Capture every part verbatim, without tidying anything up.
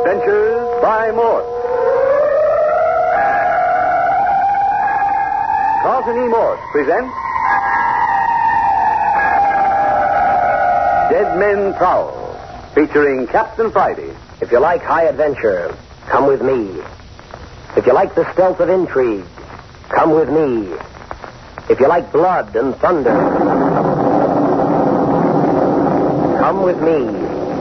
Adventures by Morse. Carlton E. Morse presents Dead Men Prowl, featuring Captain Friday. If you like high adventure, come with me. If you like the stealth of intrigue, come with me. If you like blood and thunder, come with me.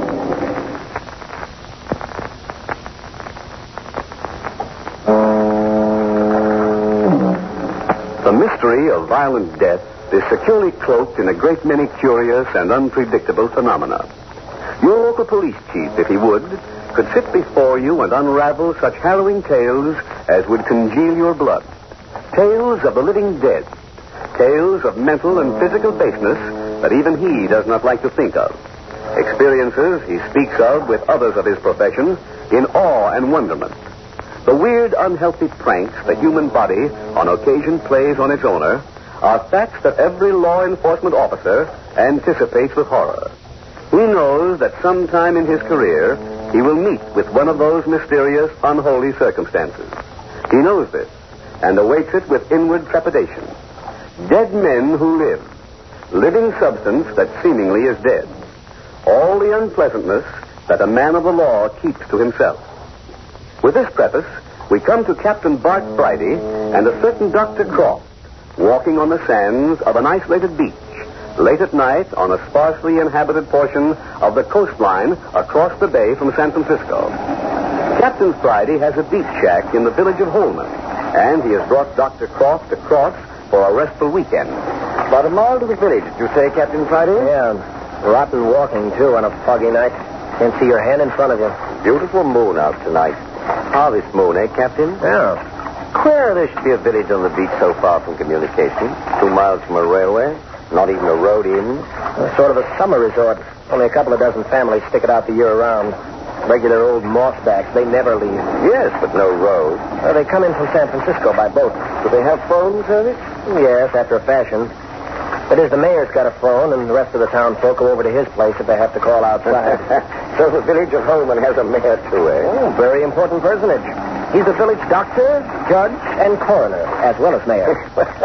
The mystery of violent death is securely cloaked in a great many curious and unpredictable phenomena. Your local police chief, if he would, could sit before you and unravel such harrowing tales as would congeal your blood. Tales of the living dead. Tales of mental and physical baseness that even he does not like to think of. Experiences he speaks of with others of his profession in awe and wonderment. The weird, unhealthy pranks the human body on occasion plays on its owner are facts that every law enforcement officer anticipates with horror. He knows that sometime in his career he will meet with one of those mysterious, unholy circumstances. He knows this and awaits it with inward trepidation. Dead men who live. Living substance that seemingly is dead. All the unpleasantness that a man of the law keeps to himself. With this preface, we come to Captain Bart Friday and a certain Doctor Croft, walking on the sands of an isolated beach, late at night on a sparsely inhabited portion of the coastline across the bay from San Francisco. Captain Friday has a beach shack in the village of Holman, and he has brought Doctor Croft across for a restful weekend. About a mile to the village, did you say, Captain Friday? Yeah. Rotten walking, too, on a foggy night. Can't see your hand in front of you. Beautiful moon out tonight. Harvest moon, eh, Captain? Yeah. Queer there should be a village on the beach so far from communication. Two miles from a railway. Not even a road in. Uh, sort of a summer resort. Only a couple of dozen families stick it out the year round. Regular old mossbacks. They never leave. Yes, but no road. Uh, they come in from San Francisco by boat. Do they have phone service? Yes, after a fashion. That is, the mayor's got a phone, and the rest of the town folk go over to his place if they have to call outside. So the village of Holman has a mayor, too, eh? Oh, very important personage. He's the village doctor, judge, and coroner, as well as mayor.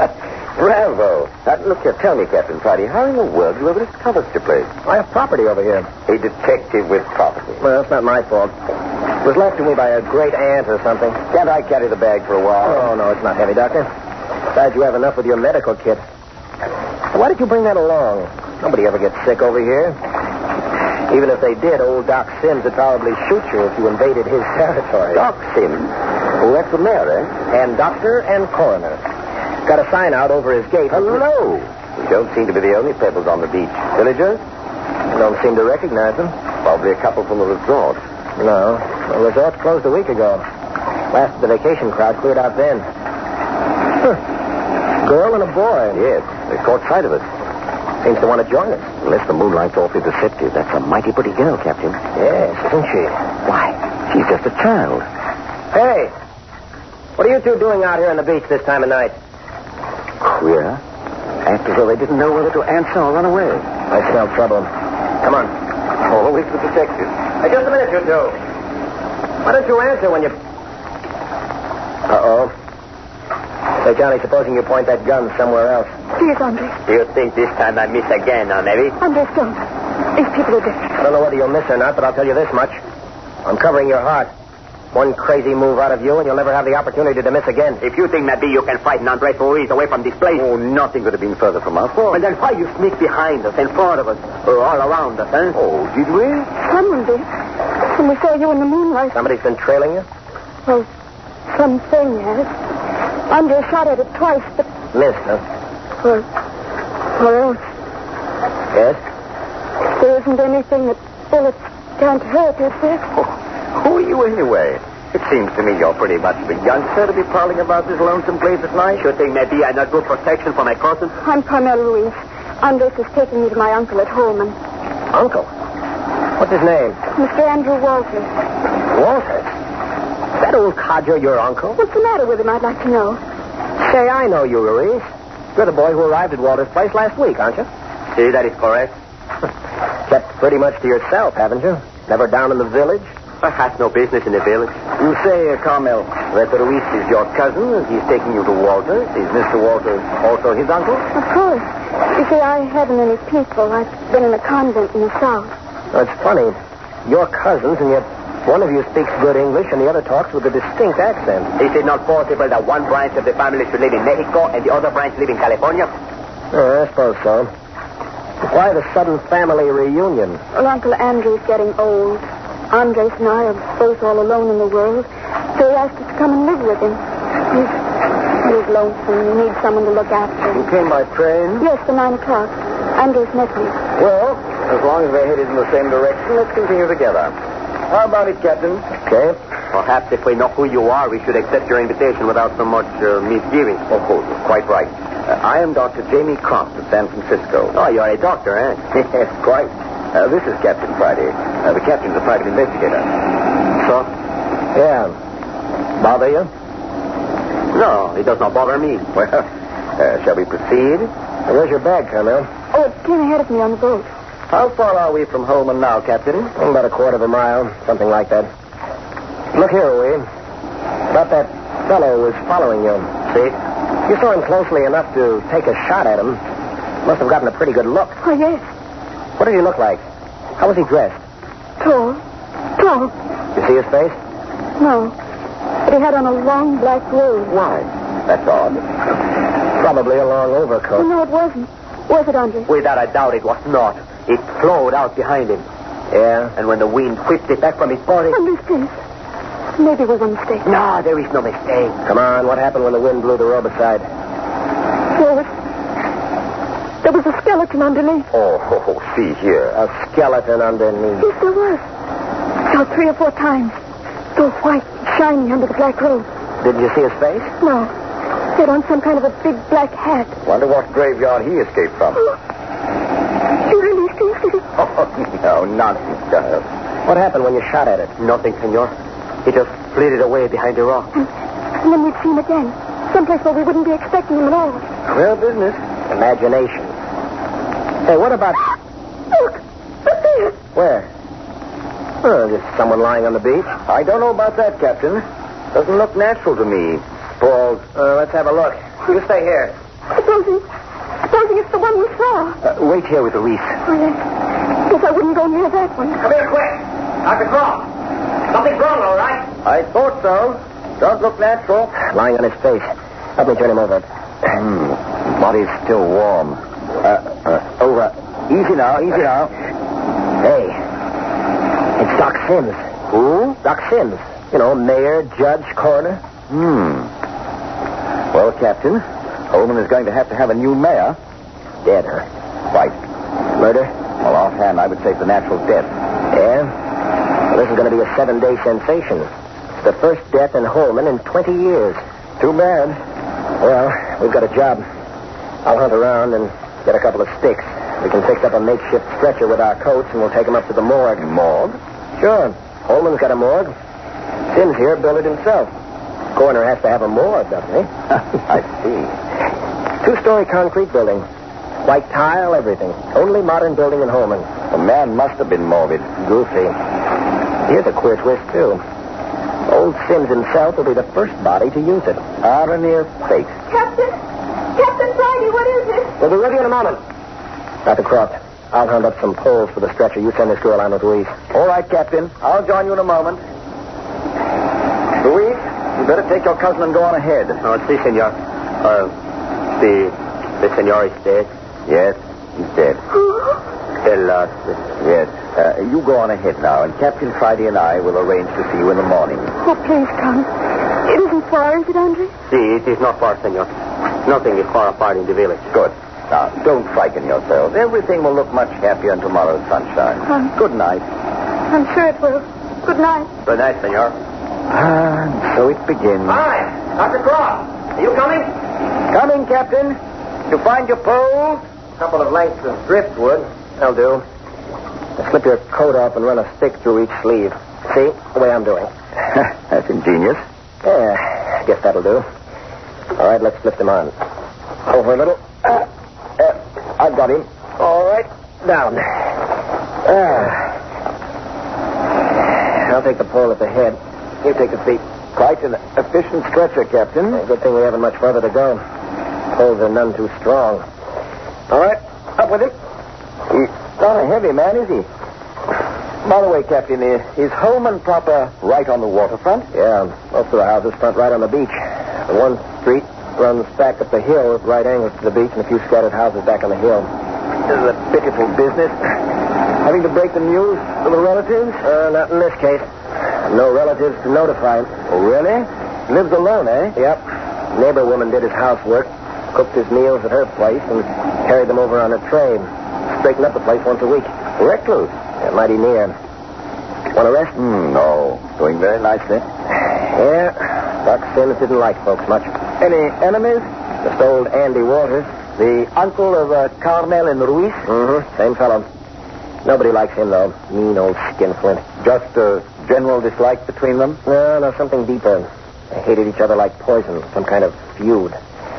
Bravo. Now, look here, tell me, Captain Friday, how in the world did you ever discover such a place? I have property over here. A detective with property. Well, that's not my fault. It was left to me by a great aunt or something. Can't I carry the bag for a while? Oh, no, it's not heavy, Doctor. Besides, you have enough with your medical kit. Why did you bring that along? Nobody ever gets sick over here. Even if they did, old Doc Sims would probably shoot you if you invaded his territory. Doc Sims? Oh, that's the mayor, eh? And doctor and coroner. Got a sign out over his gate. Hello. We don't seem to be the only pebbles on the beach. Villagers? I don't seem to recognize them. Probably a couple from the resort. No. The resort closed a week ago. Last of the vacation crowd cleared out then. Huh. Girl and a boy. Yes, they caught sight of us. Seems to want to join us. Unless the moonlight's awfully deceptive. That's a mighty pretty girl, Captain. Yes, isn't she? Why, she's just a child. Hey, what are you two doing out here on the beach this time of night? Queer. Act as though they didn't know whether to answer or run away. I smell trouble. Come on. Always the detective. Hey, just a minute, you two. Why don't you answer when you... Uh-oh. Say, Johnny, supposing you point that gun somewhere else. Yes, Andre. Do you think this time I miss again, huh, Mary? Andre, don't. These people are dead. I don't know whether you'll miss or not, but I'll tell you this much. I'm covering your heart. One crazy move out of you, and you'll never have the opportunity to miss again. If you think maybe you can frighten Andre Ruiz away from this place... Oh, nothing could have been further from us. Oh. And then why you sneak behind us, in front of us, or all around us, huh? Oh, did we? Someone did. When we saw you in the moonlight. Somebody's been trailing you? Well, something has. Andre shot at it twice, but... Missed, huh? Or... or else. Yes? There isn't anything that bullets can't hurt, is there? Oh, who are you anyway? It seems to me you're pretty much of a youngster to be prowling about this lonesome place at night. You think maybe I not good protection for my cousin? I'm Carmel Ruiz. Andres is taking me to my uncle at Holman. Uncle? What's his name? Mister Andrew Walters. Walters? Is that old codger your uncle? What's the matter with him, I'd like to know? Say, I know you, Ruiz. You're the boy who arrived at Walter's place last week, aren't you? See, that is correct. Kept pretty much to yourself, haven't you? Never down in the village? I have no business in the village. You say, uh, Carmel, that Ruiz is your cousin and he's taking you to Walter. Is Mister Walter also his uncle? Of course. You see, I haven't any people. I've been in a convent in the South. That's funny. You're cousins, and yet one of you speaks good English and the other talks with a distinct accent. Is it not possible that one branch of the family should live in Mexico and the other branch live in California? Oh, I suppose so. Why the sudden family reunion? Well, Uncle Andrew's getting old. Andres and I are both all alone in the world, so he asked us to come and live with him. He's, he's lonesome. He needs someone to look after You him. came by train? Yes, for nine o'clock. Andrews met me. Well, as long as we're headed in the same direction, let's continue together. How about it, Captain? Okay. Perhaps if we know who you are, we should accept your invitation without so much uh, misgiving. Oh, oh, quite right. Uh, I am Doctor Jamie Croft of San Francisco. Oh, you're a doctor, eh? Yes, quite. Uh, this is Captain Friday. Uh, the captain's a private investigator. So? Yeah. Bother you? No, it does not bother me. Well, uh, shall we proceed? Uh, where's your bag, Carmel? Oh, it came ahead of me on the boat. How far are we from Holman now, Captain? Oh, about a quarter of a mile, something like that. Look here, Louis. About that fellow who was following you. See? You saw him closely enough to take a shot at him. Must have gotten a pretty good look. Oh, yes. What did he look like? How was he dressed? Tall. Tall. You see his face? No. But he had on a long black robe. Why? That's odd. Probably a long Oh, overcoat. no, it wasn't. Was it, Andre? Without a doubt, it was not. It flowed out behind him. Yeah? And when the wind whipped it back from his body... Andre's face. Maybe we were mistaken. No, there is no mistake. Come on, what happened when the wind blew the robe aside? There was... There was a skeleton underneath. Oh, oh, oh, see here. A skeleton underneath. Yes, there was. Saw three or four times. So white, shiny under the black robe. Didn't you see his face? No. He had on some kind of a big black hat. Wonder what graveyard he escaped from. Oh. You really think it? Oh, no, nonsense, child. What happened when you shot at it? Nothing, senor. He just flitted away behind the rock. And, and then we'd see him again. Someplace where we wouldn't be expecting him at all. Real business. Imagination. Hey, what about... Look! Look there! Where? Oh, there's someone lying on the beach. I don't know about that, Captain. Doesn't look natural to me. Sprawled. Uh, let's have a look. You stay here. Supposing... Supposing it's the one we saw. Uh, wait here with the wreath. Oh, yes. Guess I wouldn't go near that one. Come here, quick. Doctor Croft. Something's wrong, all right? I thought so. Don't look natural. Lying on his face. Let me turn him over. Hmm. Body's still warm. Uh, uh, over. Easy now, easy now. Hey. It's Doc Sims. Who? Doc Sims. You know, mayor, judge, coroner. Hmm. Well, Captain, Holman is going to have to have a new mayor. Dead, huh? Right. Murder? Well, offhand, I would say it's a natural death. Yeah? Well, this is going to be a seven-day sensation. It's the first death in Holman in twenty years. Too bad. Well, we've got a job. I'll hunt around and get a couple of sticks. We can fix up a makeshift stretcher with our coats, and we'll take him up to the morgue. Morgue? Sure. Holman's got a morgue. Sims here built it himself. Coroner has to have a morgue, doesn't he? I see. Two-story concrete building. White tile, everything. Only modern building in Holman. The man must have been morbid. Goofy. Here's a queer twist, too. Old Sims himself will be the first body to use it. Irony of fate. Captain? Captain Friday, what is it? We'll be ready in a moment. Doctor Croft, I'll hunt up some poles for the stretcher. You send this girl on with Louise. All right, Captain. I'll join you in a moment. Louise, you better take your cousin and go on ahead. Oh, si, senor. Uh, the, the senor is dead. Yes, he's dead. El, uh, Yes. Uh, you go on ahead now, and Captain Friday and I will arrange to see you in the morning. Oh, please come. It isn't far, is it, Andre? si, it is not far, senor. Nothing is far apart in the village. Good. Now, don't frighten yourselves. Everything will look much happier in tomorrow's sunshine. Um, Good night. I'm sure it will. Good night. Good night, senor. Ah, and so it begins. Hi, Doctor Croft. Are you coming? Coming, Captain. You find your pole? A couple of lengths of driftwood. That'll do. Now slip your coat off and run a stick through each sleeve. See? The way I'm doing. That's ingenious. Yeah, I guess that'll do. All right, let's lift him on. Over a little. Uh, uh, I've got him. All right, down. Uh, I'll take the pole at the head. You take the feet. Quite an efficient stretcher, Captain. Hey, good thing we haven't much further to go. Poles are none too strong. All right, up with him. He's not a heavy man, is he? By the way, Captain, is Holman proper right on the waterfront? Yeah, most of the houses front right on the beach. The one street runs back up the hill at right angles to the beach and a few scattered houses back on the hill. This is a pitiful business. Having to break the news to the relatives? Uh, not in this case. No relatives to notify him. Oh, really? Lives alone, eh? Yep. Neighbor woman did his housework, cooked his meals at her place, and carried them over on a train. Straightened up the place once a week. Recluse? Yeah, mighty near. Want to rest? Mm, no. Doing very nicely. Yeah. Doc Sims didn't like folks much. Any enemies? Just old Andy Walters. The uncle of uh, Carmel and Ruiz? Mm-hmm. Same fellow. Nobody likes him, though. Mean old skinflint. Just a general dislike between them? No, no, something deeper. They hated each other like poison. Some kind of feud.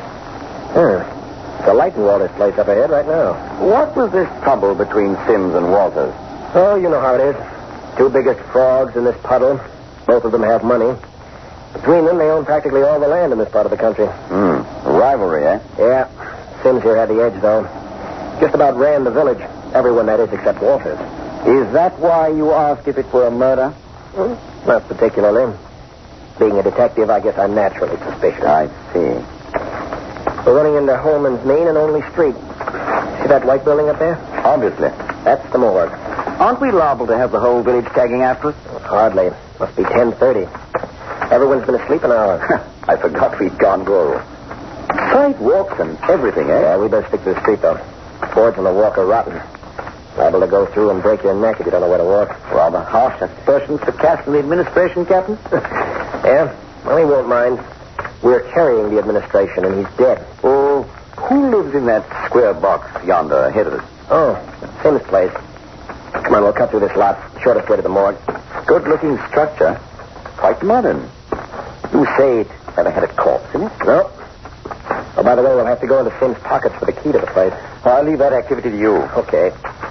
Hmm. It's a light in Walters' place up ahead right now. What was this trouble between Sims and Walters? Oh, you know how it is. Two biggest frogs in this puddle. Both of them have money. Between them, they own practically all the land in this part of the country. Hmm. Rivalry, eh? Yeah. Sims here had the edge, though. Just about ran the village. Everyone, that is, except Walters. Is that why you asked if it were a murder? Hmm? Not particularly. Being a detective, I guess I'm naturally suspicious. I see. We're running into Holman's main and only street. See that white building up there? Obviously. That's the morgue. Aren't we liable to have the whole village tagging after us? Hardly. Must be ten thirty. Everyone's been asleep an hour. I forgot we'd gone rural. Sidewalks and everything, eh? Yeah, we better stick to the street, though. Boards on the walk are rotten. Liable to go through and break your neck if you don't know where to walk. Rather harsh aspersions to cast on the administration, Captain. Yeah? Well, he won't mind. We're carrying the administration, and he's dead. Oh, who lives in that square box yonder ahead of us? Oh, Sims' place. Come on, we'll cut through this lot. Shortest way to the morgue. Good-looking structure. Quite modern. You say it never had a corpse in it? No. Oh, by the way, we'll have to go into Sims' pockets for the key to the place. I'll leave that activity to you. Okay.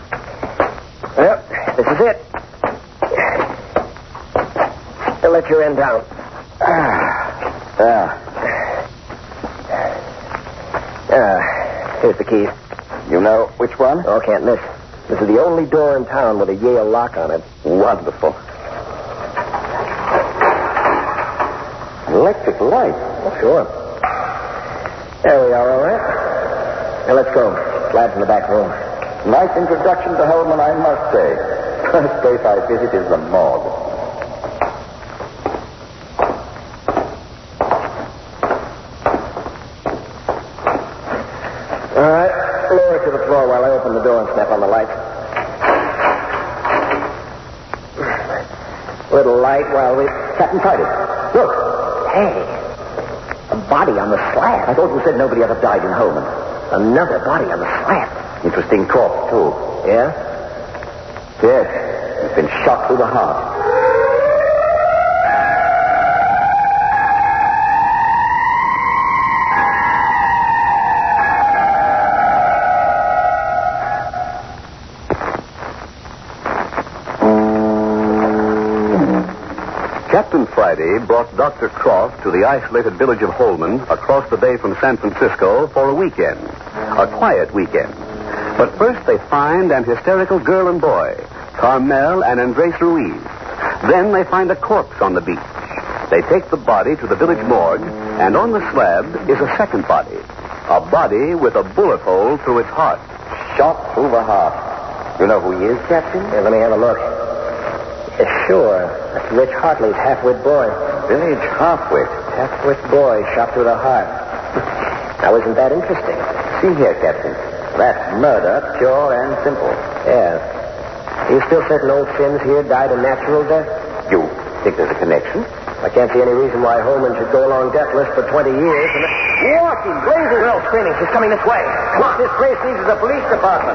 Well, this is it. I'll let your end down. Ah. There. Ah, here's the key. You know which one? Oh, can't miss. This is the only door in town with a Yale lock on it. Wonderful. Electric light. Oh, sure. There we are, all right. Now, let's go. Lad's in the back room. Nice introduction to Holman, I must say. First place I visit is the morgue. All right. Lower it to the floor while I open the door and snap on the lights. Little light while we... Captain Titus, look. Hey. A body on the slab. I thought you said nobody ever died in Holman. Another body on the slab. Interesting corpse, too. Yeah? Yes. He's been shot through the heart. Captain Friday brought Doctor Croft to the isolated village of Holman across the bay from San Francisco for a weekend. A quiet weekend. But first they find an hysterical girl and boy, Carmel and Andres Ruiz. Then they find a corpse on the beach. They take the body to the village morgue, and on the slab is a second body. A body with a bullet hole through its heart. Shot through the heart. You know who he is, Captain? Here, let me have a look. Yeah, sure. That's Rich Hartley's half-wit boy. Village half-wit. Half-wit boy shot through the heart. Now, isn't that interesting? See here, Captain. That's murder, pure and simple. Yeah. Are you still certain old Sims here died a natural death? You think there's a connection? I can't see any reason why Holman should go along deathless for twenty years. And... Walking, blazing! Girl screaming. She's coming this way. Come on. This place needs a police department.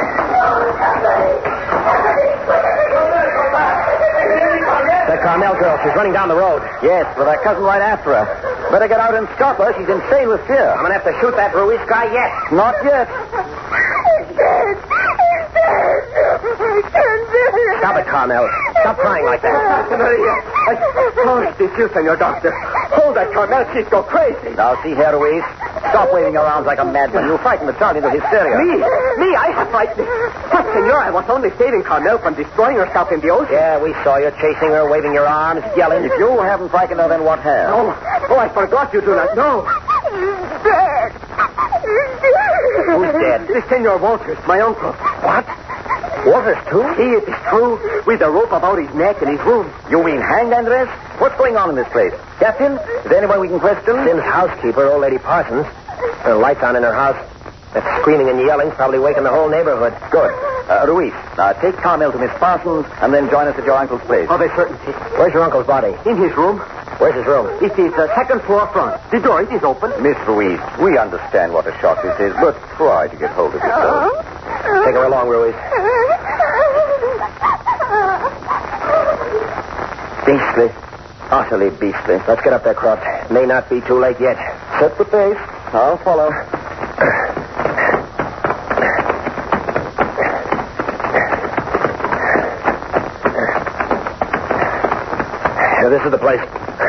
That Carmel girl, she's running down the road. Yes, with her cousin right after her. Better get out and stop her. She's insane with fear. I'm going to have to shoot that Ruiz guy yet. Not yet. He's dead. He's dead. He's dead. Stop it, Carmel. Stop crying like that. Maria, I... Oh, it's this you, Senor Doctor. Hold that Carmel. She's go crazy. Now, see here, Ruiz. Stop waving your arms like a madman. You'll frighten the child into hysteria. Me? Me? I have frightened. But, Senor, I was only saving Carmel from destroying herself in the ocean. Yeah, we saw you chasing her, waving your arms, yelling. If you haven't frightened her, then what has? Oh, oh, I forgot you do not know. Dead. Who's dead? This Senor Walters, my uncle. What? Walters, too? He, it is true, with a rope about his neck and his wound. You mean hanged, Andres? What's going on in this place? Captain, is there anyone we can question? Sim's housekeeper, old lady Parsons. Her lights on in her house. That screaming and yelling's probably waking the whole neighborhood. Good. Uh, Ruiz, now take Carmel to Miss Parsons and then join us at your uncle's place. Of a certainty. Where's your uncle's body? In his room. Where's his room? It is the second floor front. The door, it is open. Miss Ruiz, we understand what a shock this is, but try to get hold of yourself. Take her along, Ruiz. Beastly. Utterly beastly. Let's get up there, Croft. May not be too late yet. Set the pace. I'll follow. Here, this is the place.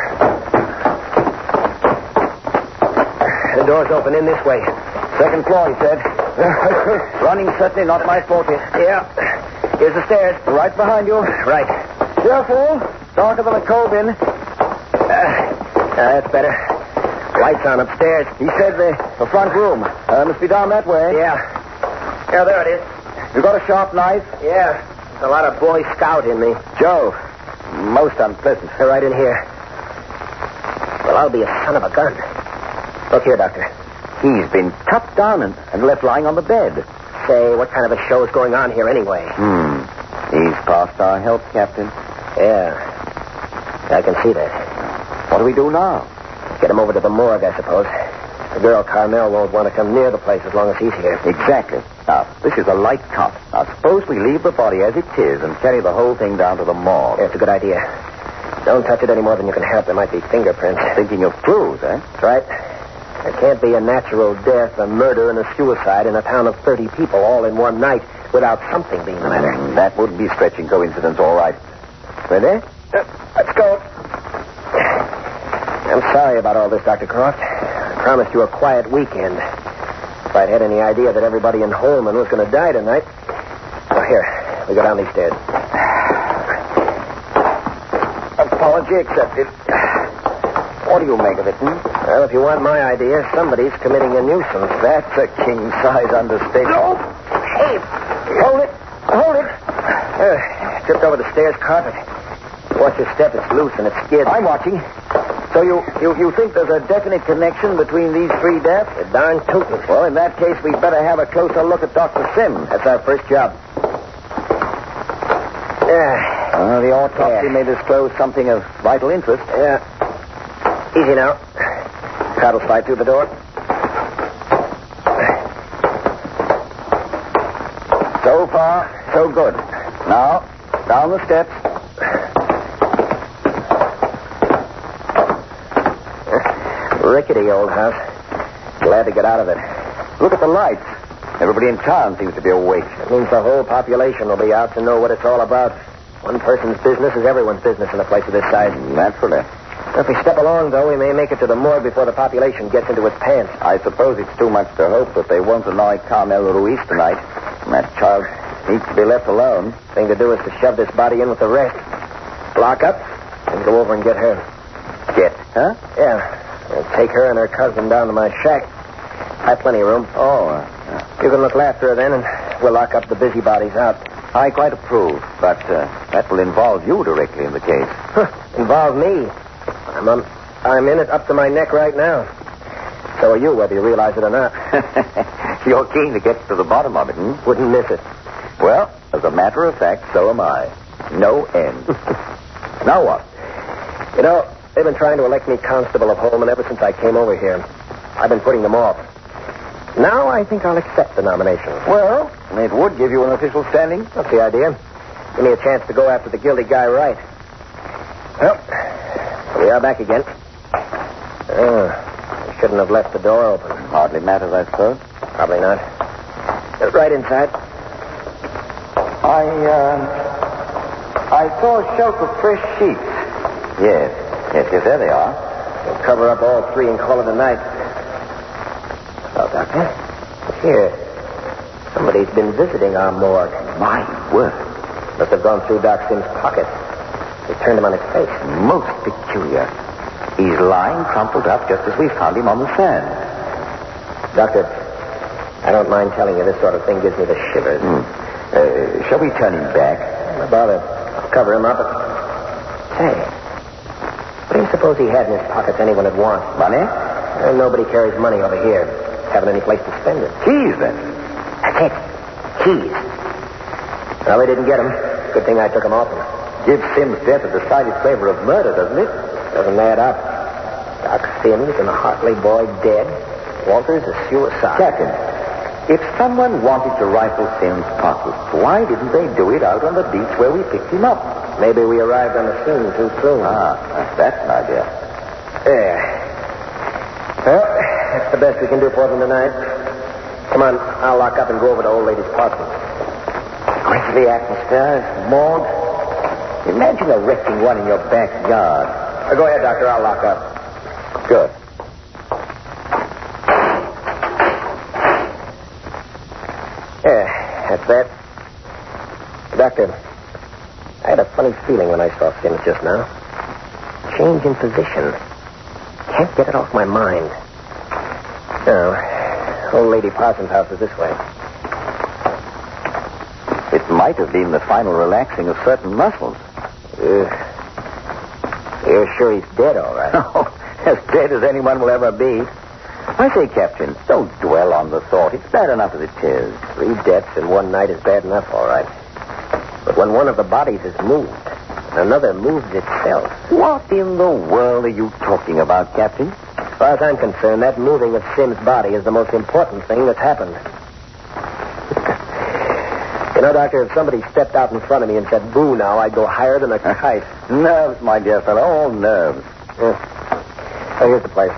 The door's open in this way. Second floor, he said. Running certainly not my forte. Yeah. Here's the stairs. Right behind you. Right. Careful. Darker than a cove in. Uh, uh, that's better. Lights on upstairs. He said the, the front room. Uh, must be down that way. Yeah. Yeah, there it is. You got a sharp knife? Yeah. There's a lot of Boy Scout in me. Joe. Most unpleasant. They're right in here. Well, I'll be a son of a gun. Look here, Doctor. He's been cut down and, and left lying on the bed. Say, what kind of a show is going on here anyway? Hmm. He's past our help, Captain. Yeah. I can see that. What do we do now? Get him over to the morgue, I suppose. The girl Carmel won't want to come near the place as long as he's here. Exactly. Now, this is a light cot. Now, suppose we leave the body as it is and carry the whole thing down to the morgue. Yeah, it's a good idea. Don't touch it any more than you can help. There might be fingerprints. Thinking of clues, eh? That's right. There can't be a natural death, a murder, and a suicide in a town of thirty people all in one night without something being the matter. Mm, that wouldn't be stretching coincidence, all right. Ready? Uh, let's go. I'm sorry about all this, Doctor Croft. I promised you a quiet weekend. If I'd had any idea that everybody in Holman was going to die tonight. Oh, here. We go down these stairs. Apology accepted. What do you make of it, hmm? Well, if you want my idea, somebody's committing a nuisance. That's a king-size understatement. No! Hey! Hold it! Hold it! Uh, tripped over the stairs carpet. Watch your step. It's loose and it's skid. I'm watching. So you, you, you think there's a definite connection between these three deaths? You're darn tootin'. Well, in that case, we'd better have a closer look at Doctor Sim. That's our first job. Yeah. Uh, the autopsy Yeah. may disclose something of vital interest. Yeah. Easy now. Cart will slide through the door. So far, so good. Now, down the steps. Rickety old house. Glad to get out of it. Look at the lights. Everybody in town seems to be awake. It means the whole population will be out to know what it's all about. One person's business is everyone's business in a place of this size. Naturally. If we step along, though, we may make it to the morgue before the population gets into its pants. I suppose it's too much to hope that they won't annoy Carmel Ruiz tonight. That child needs to be left alone. Thing to do is to shove this body in with the rest. Lock up, and go over and get her. Get, huh? Yeah. We'll take her and her cousin down to my shack. I've plenty of room. Oh, uh, uh, You can look after her then, and we'll lock up the busybodies out. I quite approve, but uh, that will involve you directly in the case. Huh. Involve me. I'm, um, I'm in it up to my neck right now. So are you, whether you realize it or not. You're keen to get to the bottom of it, hmm? Wouldn't miss it. Well, as a matter of fact, so am I. No end. Now what? You know, they've been trying to elect me constable of Holman ever since I came over here. I've been putting them off. Now I think I'll accept the nomination. Well, it would give you an official standing. That's the idea. Give me a chance to go after the guilty guy right. Well, here we are back again. Oh, I shouldn't have left the door open. Hardly matters, I suppose. Probably not. Right inside. I, uh... I saw a shelf of fresh sheets. Yes. Yes, yes, there they are. We'll cover up all three and call it a night. Well, Doctor, here. Somebody's been visiting our morgue. My word. Must have gone through Doc Sims' pocket. They turned him on his face. Most peculiar. He's lying crumpled up just as we found him on the sand. Doctor, I don't mind telling you this sort of thing gives me the shivers. Hmm. Uh, shall we turn him back? Not bother. I'll cover him up. Say, what do you suppose he had in his pockets anyone would want? Money? Well, nobody carries money over here. Haven't any place to spend it. Keys, then. That's it. Keys. Well, they didn't get him. Good thing I took him off him. Gives Sims' death a decided flavor of murder, doesn't it? Doesn't add up. Doc Sims and the Hartley boy dead. Walter's a suicide. Captain, if someone wanted to rifle Sims' pockets, why didn't they do it out on the beach where we picked him up? Maybe we arrived on the scene too soon. Ah, that's an idea. There. Well, that's the best we can do for them tonight. Come on, I'll lock up and go over to old lady's apartment. Grisly atmosphere, morgue. Imagine erecting one in your backyard. Uh, go ahead, Doctor. I'll lock up. Good. Yeah, that's that. Doctor, I had a funny feeling when I saw Sims just now. Change in position. Can't get it off my mind. No. Old Lady Parsons' house is this way. It might have been the final relaxing of certain muscles. Uh, you're sure he's dead, all right? Oh, as dead as anyone will ever be. I say, Captain, don't dwell on the thought. It's bad enough as it is. Three deaths in one night is bad enough, all right. But when one of the bodies is moved, and another moves itself. What in the world are you talking about, Captain? As far as I'm concerned, that moving of Sims' body is the most important thing that's happened. You know, Doctor, if somebody stepped out in front of me and said, boo now, I'd go higher than a kite. Nerves, my dear fellow, all nerves. Yeah. Oh, here's the place.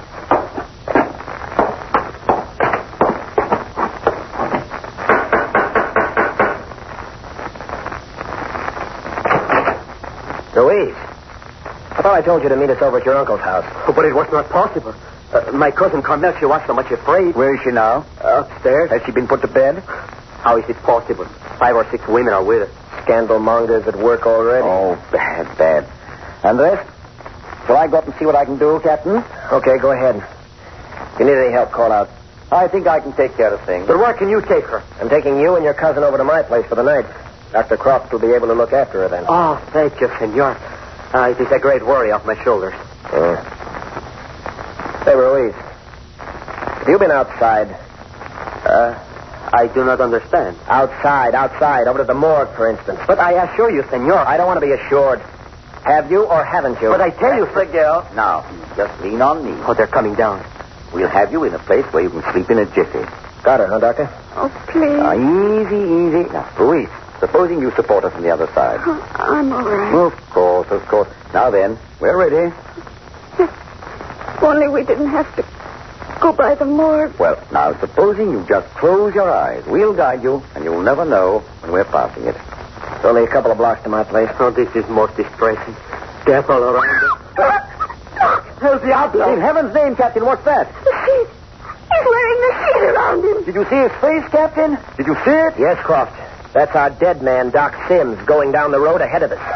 Louise, I thought I told you to meet us over at your uncle's house. Oh, but it was not possible. Uh, my cousin Carmel, she was so much afraid. Where is she now? Upstairs. Has she been put to bed? How is it possible? Five or six women are with her. Scandal mongers at work already. Oh, bad, bad. And the rest? Shall I go up and see what I can do, Captain? Okay, go ahead. If you need any help, call out. I think I can take care of things. But where can you take her? I'm taking you and your cousin over to my place for the night. Doctor Croft will be able to look after her then. Oh, thank you, senor. Uh, it is a great worry off my shoulders. Uh. Say, Ruiz, have you been outside? Uh, I do not understand. Outside, outside, over to the morgue, for instance. But I assure you, senor. I don't want to be assured. Have you or haven't you? But I tell you, the girl. Now, just lean on me. Oh, they're coming down. We'll have you in a place where you can sleep in a jiffy. Got her, huh, Doctor? Oh, please. Now, easy, easy. Now, Ruiz, supposing you support us on the other side. Oh, I'm all right. Of course, of course. Now then, we're ready. If only we didn't have to go by the morgue. Well, now, supposing you just close your eyes. We'll guide you, and you'll never know when we're passing it. It's only a couple of blocks to my place. Oh, this is most distressing. Death all around us. El Diablo. In heaven's name, Captain, what's that? The sheet. He's wearing the sheet around him. Did you see his face, Captain? Did you see it? Yes, Croft. That's our dead man, Doc Sims, going down the road ahead of us.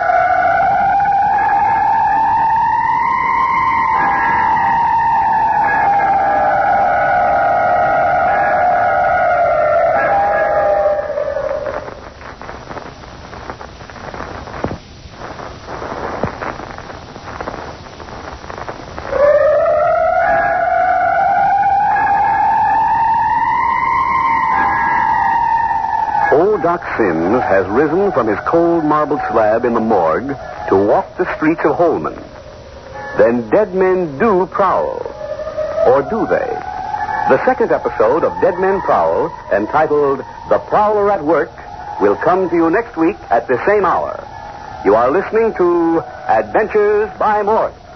Doc Sims has risen from his cold marble slab in the morgue to walk the streets of Holman. Then dead men do prowl. Or do they? The second episode of Dead Men Prowl, entitled The Prowler at Work, will come to you next week at the same hour. You are listening to Adventures by Morgue.